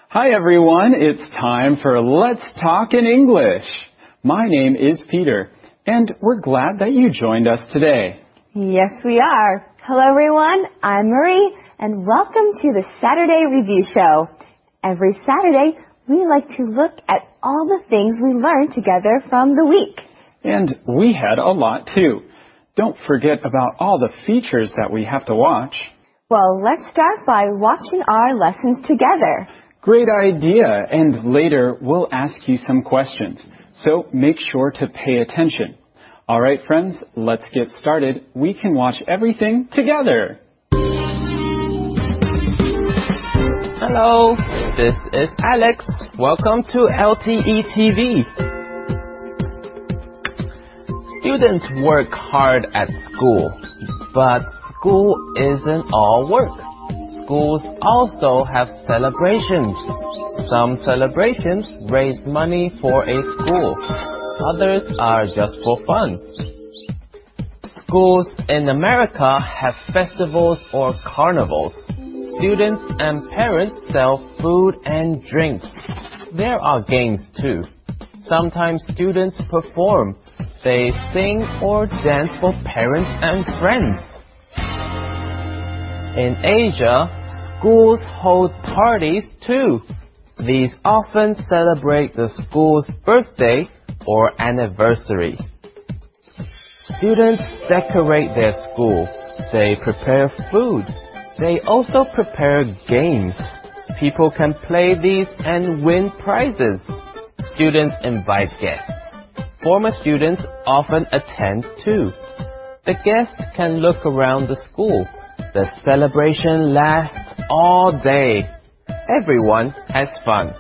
Hi everyone, it's time for Let's Talk in English. My name is Peter, and we're glad that you joined us today. Yes, we are. Hello everyone, I'm Marie, and welcome to the Saturday Review Show. Every Saturday, we like to look at all the things we learned together from the week. And we had a lot too. Don't forget about all the features that we have to watch. Well, let's start by watching our lessons together. Great idea, and later we'll ask you some questions, so make sure to pay attention. All right, friends, let's get started. We can watch everything together. Hello, this is Alex. Welcome to LTE TV. Students work hard at school, but school isn't all work. Schools also have celebrations. Some celebrations raise money for a school. Others are just for fun. Schools in America have festivals or carnivals. Students and parents sell food and drinks. There are games too. Sometimes students perform. They sing or dance for parents and friends. In Asia, schools hold parties too. These often celebrate the school's birthday or anniversary. Students decorate their school. They prepare food. They also prepare games. People can play these and win prizes. Students invite guests. Former students often attend too. The guests can look around the school. The celebration lasts all day. Everyone has fun.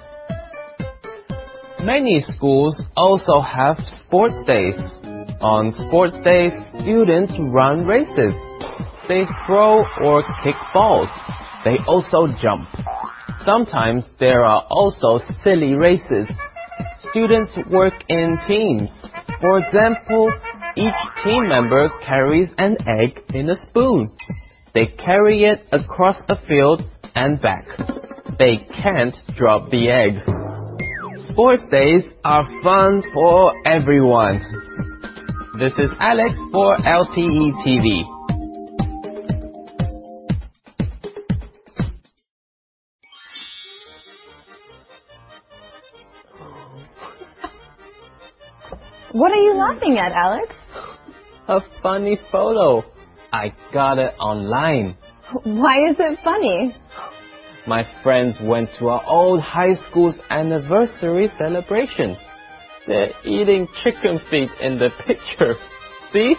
Many schools also have sports days. On sports days, students run races. They throw or kick balls. They also jump. Sometimes there are also silly races. Students work in teams. For example, each team member carries an egg in a spoon. They carry it across a field and back. They can't drop the egg. Sports days are fun for everyone. This is Alex for LTE TV. What are you laughing at, Alex? A funny photo. I got it online. Why is it funny? My friends went to our old high school's anniversary celebration. They're eating chicken feet in the picture. See?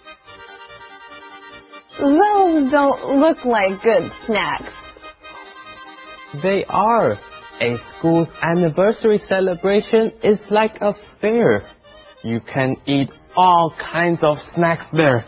Those don't look like good snacks. They are. A school's anniversary celebration is like a fair. You can eat all kinds of snacks there.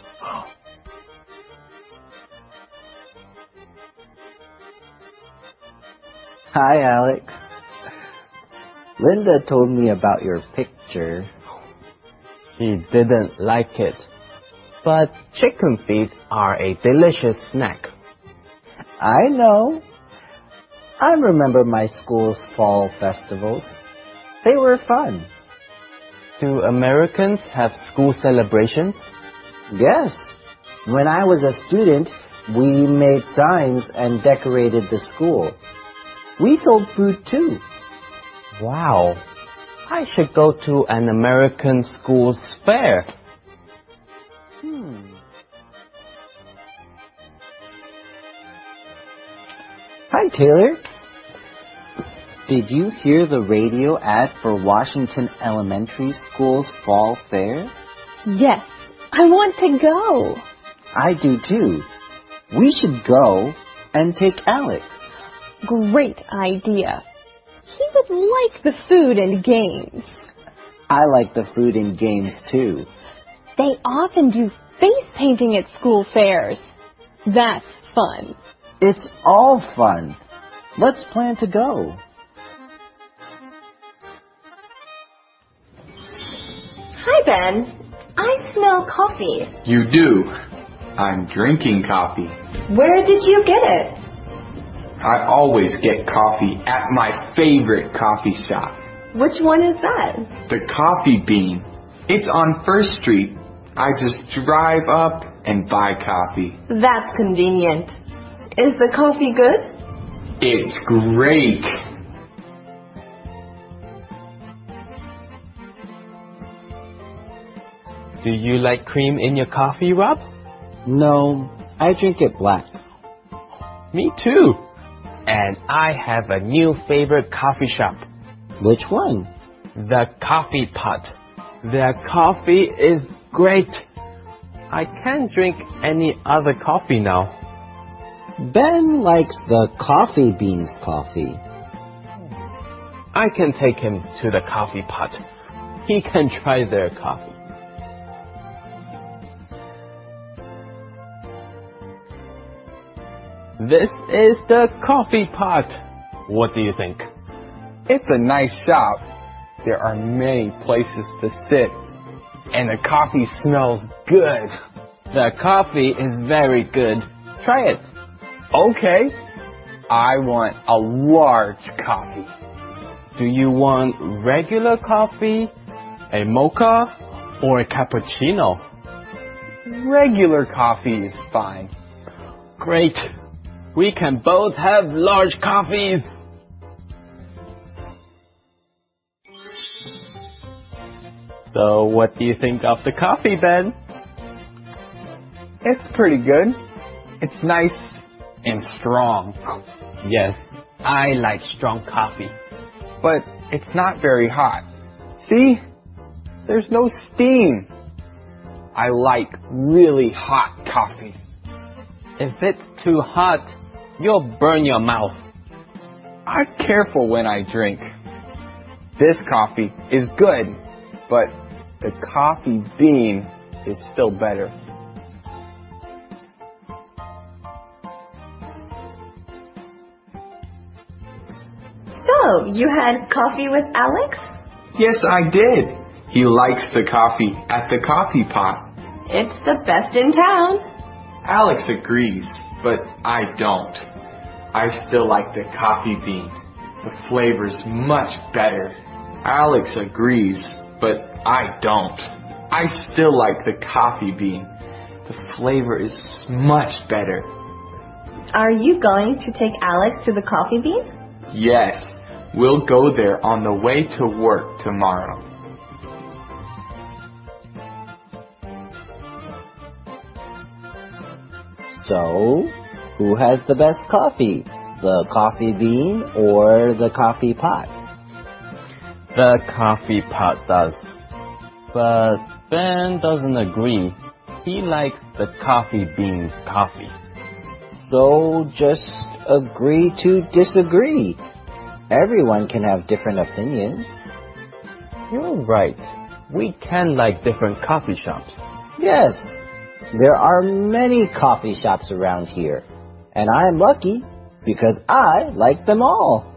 Hi, Alex. Linda told me about your picture. She didn't like it. But chicken feet are a delicious snack. I know. I remember my school's fall festivals. They were fun. Do Americans have school celebrations? Yes. When I was a student, we made signs and decorated the school. We sold food too. Wow. I should go to an American school's fair. Hi, Taylor. Did you hear the radio ad for Washington Elementary School's fall fair? Yes, I want to go. I do too. We should go and take Alex. Great idea. He would like the food and games. I like the food and games too. They often do face painting at school fairs. That's fun. It's all fun. Let's plan to go. Hi, Ben. I smell coffee. You do. I'm drinking coffee. Where did you get it? I always get coffee at my favorite coffee shop. Which one is that? The Coffee Bean. It's on First Street. I just drive up and buy coffee. That's convenient. Is the coffee good? It's great. Do you like cream in your coffee, Rob? No, I drink it black. Me too. And I have a new favorite coffee shop. Which one? The Coffee Pot. Their coffee is great. I can't drink any other coffee now. Ben likes the Coffee Beans coffee. I can take him to the Coffee Pot. He can try their coffee. This is the Coffee Pot. What do you think? It's a nice shop. There are many places to sit, and the coffee smells good. The coffee is very good. Try it. Okay, I want a large coffee. Do you want regular coffee, a mocha, or a cappuccino? Regular coffee is fine. Great. We can both have large coffees. So what do you think of the coffee, Ben? It's pretty good. It's nice and strong. Yes, I like strong coffee. But it's not very hot. See? There's no steam. I like really hot coffee. If it's too hot, you'll burn your mouth. I'm careful when I drink. This coffee is good, but the Coffee Bean is still better. So, you had coffee with Alex? Yes, I did. He likes the coffee at the Coffee Pot. It's the best in town. Alex agrees, but I don't. I still like the Coffee Bean. The flavor's much better. Alex agrees, but I don't. I still like the Coffee Bean. The flavor is much better. Are you going to take Alex to the Coffee Bean? Yes, we'll go there on the way to work tomorrow. So, who has the best coffee? The Coffee Bean or the Coffee Pot? The Coffee Pot does. But Ben doesn't agree. He likes the Coffee Bean's coffee. So just agree to disagree. Everyone can have different opinions. You're right. We can like different coffee shops. Yes, there are many coffee shops around here. And I'm lucky because I like them all.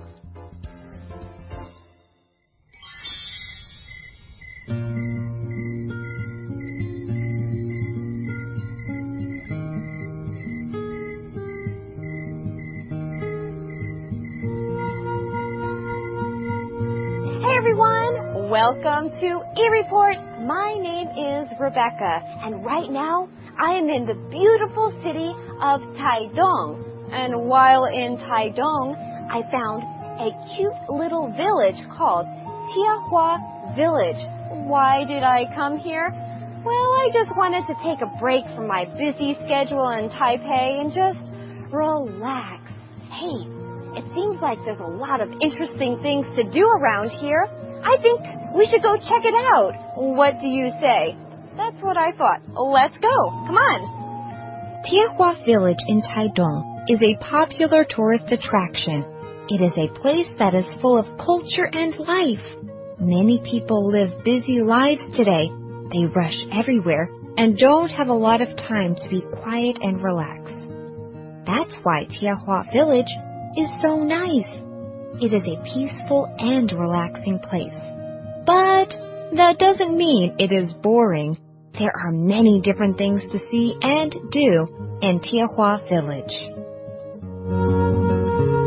Hey everyone, welcome to eReport. My name is Rebecca, and right now I am in the beautiful city of Taidong. And while in Taidong, I found a cute little village called Tiehua Village. Why did I come here? Well, I just wanted to take a break from my busy schedule in Taipei and just relax. Hey, it seems like there's a lot of interesting things to do around here. I think we should go check it out. What do you say? That's what I thought. Let's go. Come on. Tiehua Village in Taidong is a popular tourist attraction. It is a place that is full of culture and life. Many people live busy lives today. They rush everywhere and don't have a lot of time to be quiet and relax. That's why Tiehua Village is so nice. It is a peaceful and relaxing place. But that doesn't mean it is boring. There are many different things to see and do in Tiehua Village.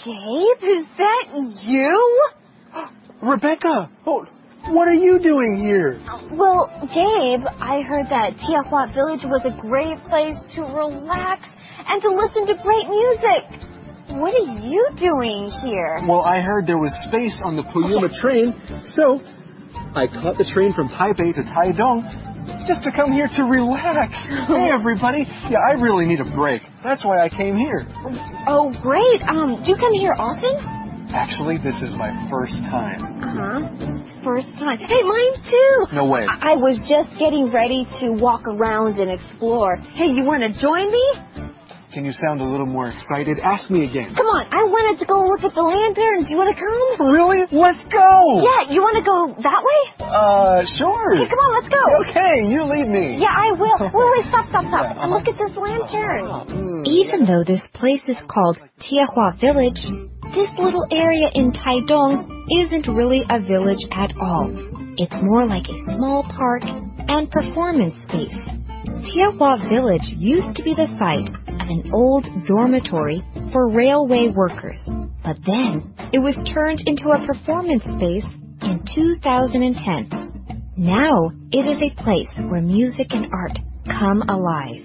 Gabe, is that you? Rebecca! Oh, what are you doing here? Well, Gabe, I heard that Tiahuat Village was a great place to relax and to listen to great music. What are you doing here? Well, I heard there was space on the Puyuma train, so I caught the train from Taipei to Taidong just to come here to relax. Hey, everybody. Yeah, I really need a break. That's why I came here. Oh, great. Do you come here often? Actually, this is my first time. First time. Hey, mine too. No way. I was just getting ready to walk around and explore. Hey, you want to join me? Can you sound a little more excited? Ask me again. Come on, I wanted to go look at the lanterns. You want to come? Really? Let's go! Yeah, you want to go that way? Sure. Okay, come on, let's go. Okay, you lead me. Yeah, I will. Wait, stop. Look at this lantern. Even though this place is called Tiahua Village, this little area in Taidong isn't really a village at all. It's more like a small park and performance space. Tiahua Village used to be the site of an old dormitory for railway workers, but then it was turned into a performance space in 2010. Now it is a place where music and art come alive.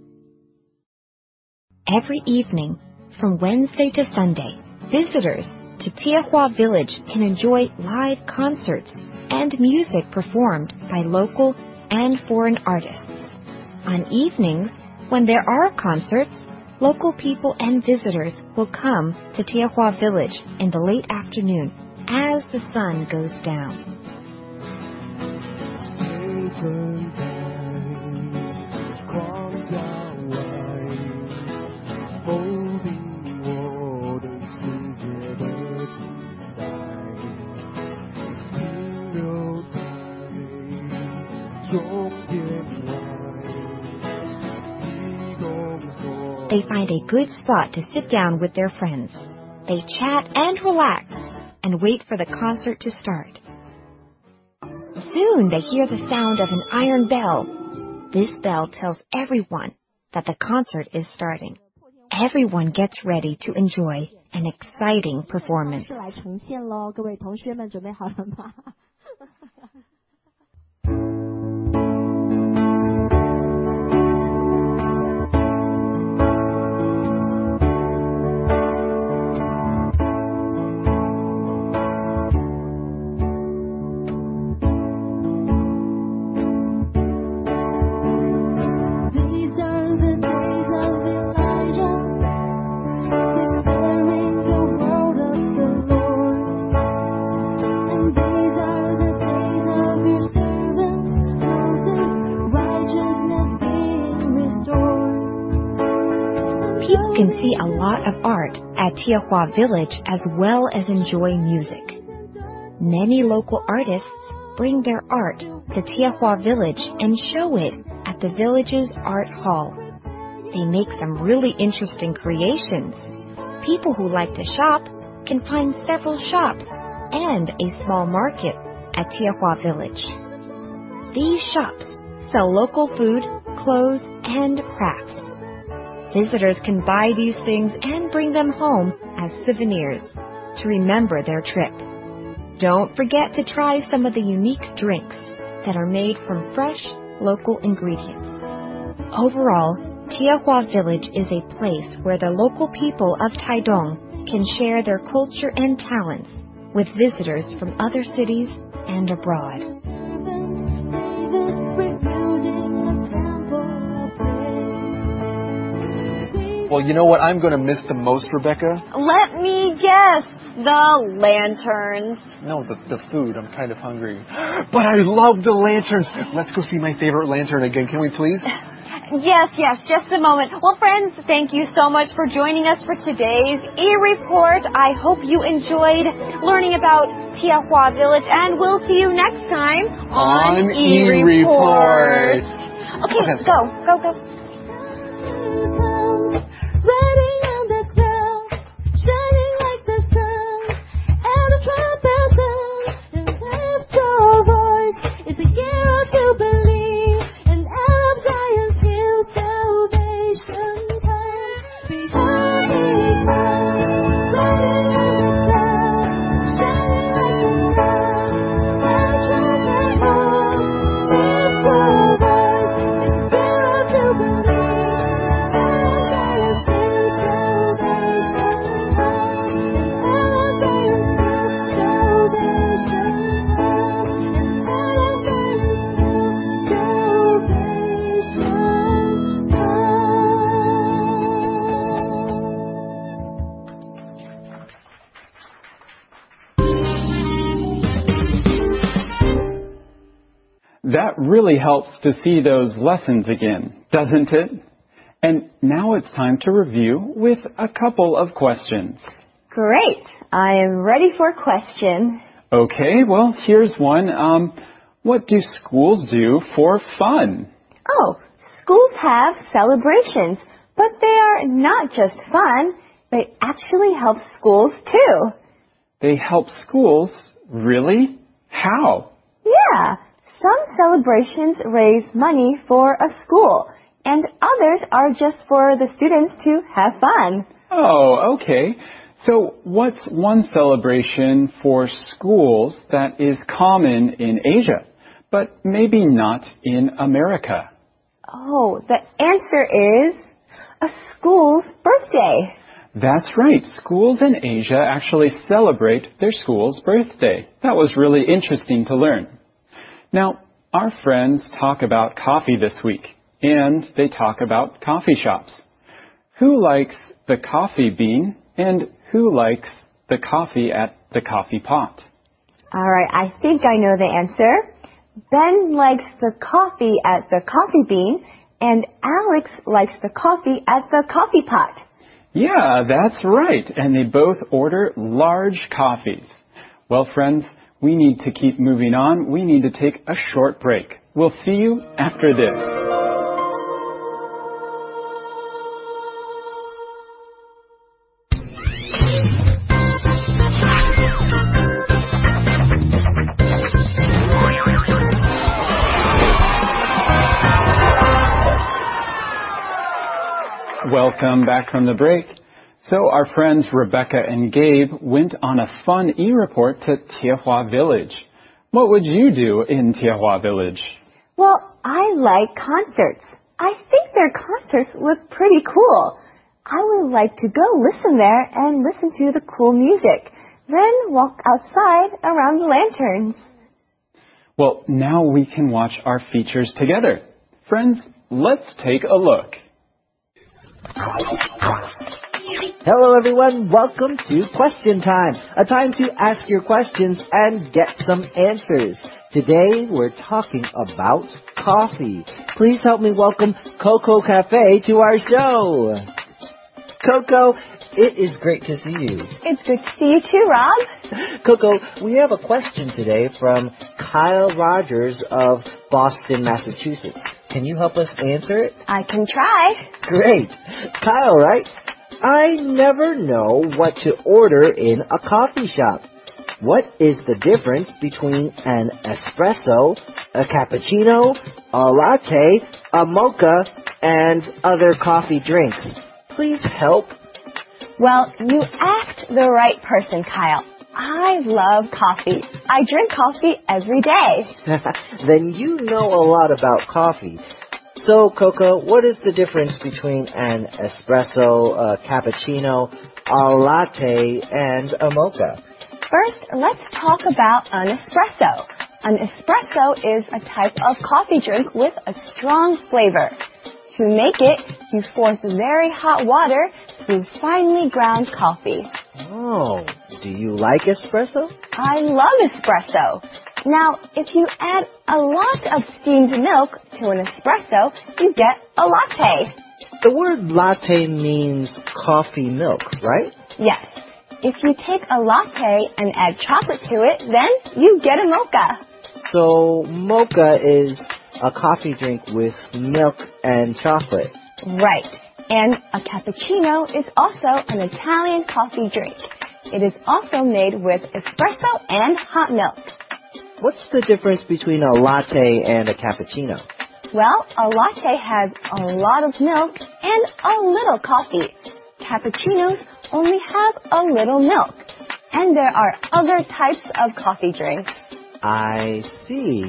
Every evening, from Wednesday to Sunday, visitors to Tiahua Village can enjoy live concerts and music performed by local and foreign artists. On evenings, when there are concerts, local people and visitors will come to Tiahua Village in the late afternoon as the sun goes down. They find a good spot to sit down with their friends. They chat and relax and wait for the concert to start. Soon they hear the sound of an iron bell. This bell tells everyone that the concert is starting. Everyone gets ready to enjoy an exciting performance. People can see a lot of art at Tiahua Village as well as enjoy music. Many local artists bring their art to Tiahua Village and show it at the village's art hall. They make some really interesting creations. People who like to shop can find several shops and a small market at Tiahua Village. These shops sell local food, clothes, and crafts. Visitors can buy these things and bring them home as souvenirs to remember their trip. Don't forget to try some of the unique drinks that are made from fresh, local ingredients. Overall, Tiahua Village is a place where the local people of Taidong can share their culture and talents with visitors from other cities and abroad. Well, you know what I'm going to miss the most, Rebecca? Let me guess. The lanterns. No, the food. I'm kind of hungry. But I love the lanterns. Let's go see my favorite lantern again. Can we please? Yes, just a moment. Well, friends, thank you so much for joining us for today's e-report. I hope you enjoyed learning about Tiahua Village, and we'll see you next time on e-report. Okay, go. Riding on the clouds, shining like the sun, and the trumpet sounds, and lift your voice. It's a year of jubilee, and out of Zion's hill, salvation comes. Behind the clouds, That really helps to see those lessons again, doesn't it? And now it's time to review with a couple of questions. Great. I am ready for a question. Okay, well, here's one. What do schools do for fun? Oh, schools have celebrations, but they are not just fun. They actually help schools too. They help schools? Really? How? Yeah, some celebrations raise money for a school, and others are just for the students to have fun. Oh, okay. So what's one celebration for schools that is common in Asia, but maybe not in America? Oh, the answer is a school's birthday. That's right. Schools in Asia actually celebrate their school's birthday. That was really interesting to learn. Now, our friends talk about coffee this week, and they talk about coffee shops. Who likes the coffee bean and who likes the coffee at the coffee pot? All right, I think I know the answer. Ben likes the coffee at the coffee bean, and Alex likes the coffee at the coffee pot. Yeah, that's right. And they both order large coffees. Well, friends, we need to keep moving on. We need to take a short break. We'll see you after this. Welcome back from the break. So our friends Rebecca and Gabe went on a fun e-report to Tiehua Village. What would you do in Tiehua Village? Well, I like concerts. I think their concerts look pretty cool. I would like to go listen there and listen to the cool music, then walk outside around the lanterns. Well, now we can watch our features together. Friends, let's take a look. Hello everyone, welcome to Question Time, a time to ask your questions and get some answers. Today we're talking about coffee. Please help me welcome Coco Cafe to our show. Coco, it is great to see you. It's good to see you too, Rob. Coco, we have a question today from Kyle Rogers of Boston, Massachusetts. Can you help us answer it? I can try. Great. Kyle writes, I never know what to order in a coffee shop. What is the difference between an espresso, a cappuccino, a latte, a mocha, and other coffee drinks? Please help. Well, you asked the right person, Kyle. I love coffee. I drink coffee every day. Then you know a lot about coffee. So, Coco, what is the difference between an espresso, a cappuccino, a latte, and a mocha? First, let's talk about an espresso. An espresso is a type of coffee drink with a strong flavor. To make it, you force very hot water through finely ground coffee. Oh, do you like espresso? I love espresso. Now, if you add a lot of steamed milk to an espresso, you get a latte. The word latte means coffee milk, right? Yes. If you take a latte and add chocolate to it, then you get a mocha. So, mocha is a coffee drink with milk and chocolate. Right. And a cappuccino is also an Italian coffee drink. It is also made with espresso and hot milk. What's the difference between a latte and a cappuccino? Well, a latte has a lot of milk and a little coffee. Cappuccinos only have a little milk. And there are other types of coffee drinks. I see.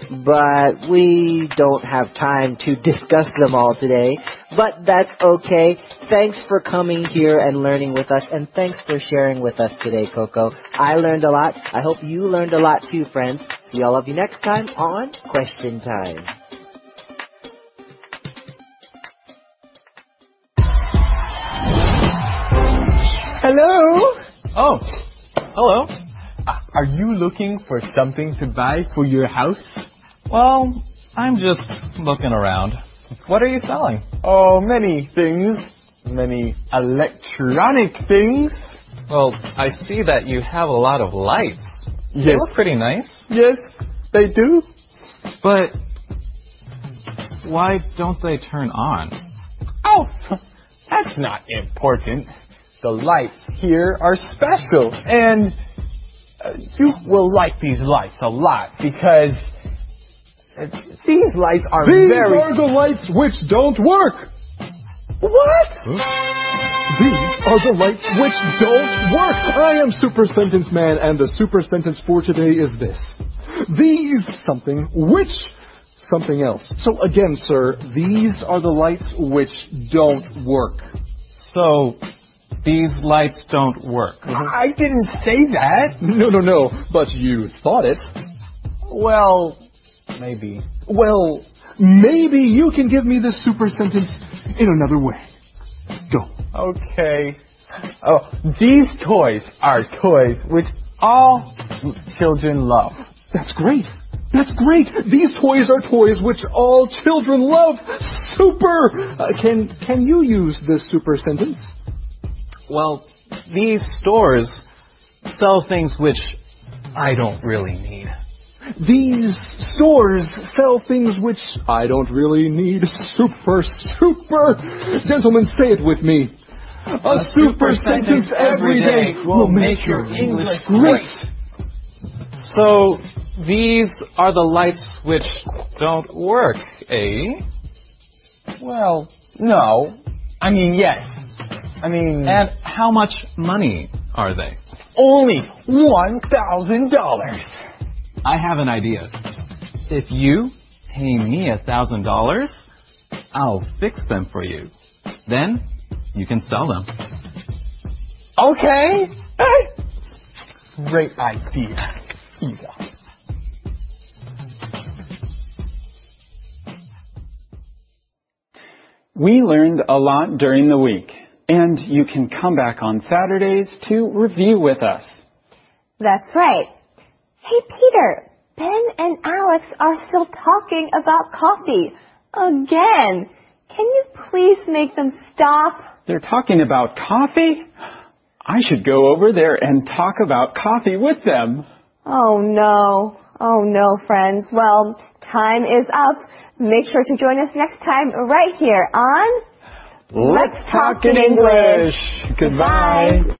But we don't have time to discuss them all today. But that's okay. Thanks for coming here and learning with us. And thanks for sharing with us today, Coco. I learned a lot. I hope you learned a lot too, friends. See all of you next time on Question Time. Hello? Oh, hello. Are you looking for something to buy for your house? Well, I'm just looking around. What are you selling? Oh, many things. Many electronic things. Well, I see that you have a lot of lights. They Yes. look pretty nice. Yes, they do. But why don't they turn on? Oh, that's not important. The lights here are special, and you will like these lights a lot because these lights are These very... are the lights which don't work. What? These are the lights which don't work. I am Super Sentence Man, and the super sentence for today is this. These something which something else. So again, sir, these are the lights which don't work. So, these lights don't work. I didn't say that. No, but you thought it. Well, maybe. Well, maybe you can give me this super sentence in another way. Go. Okay. Oh, these toys are toys which all children love. That's great. That's great. These toys are toys which all children love. Super. Can you use this super sentence? Well, these stores sell things which I don't really need. These stores sell things which I don't really need. Super. Gentlemen, say it with me. A super sentence every day will make your English great. So, these are the lights which don't work, eh? Well, no. I mean, yes. I mean... And how much money are they? Only $1,000. I have an idea. If you pay me $1,000, I'll fix them for you. Then you can sell them. Okay. Great idea. We learned a lot during the week, and you can come back on Saturdays to review with us. That's right. Hey, Peter, Ben and Alex are still talking about coffee. Again. Can you please make them stop? They're talking about coffee? I should go over there and talk about coffee with them. Oh no, friends. Well, time is up. Make sure to join us next time right here on Let's Talk in English. Goodbye.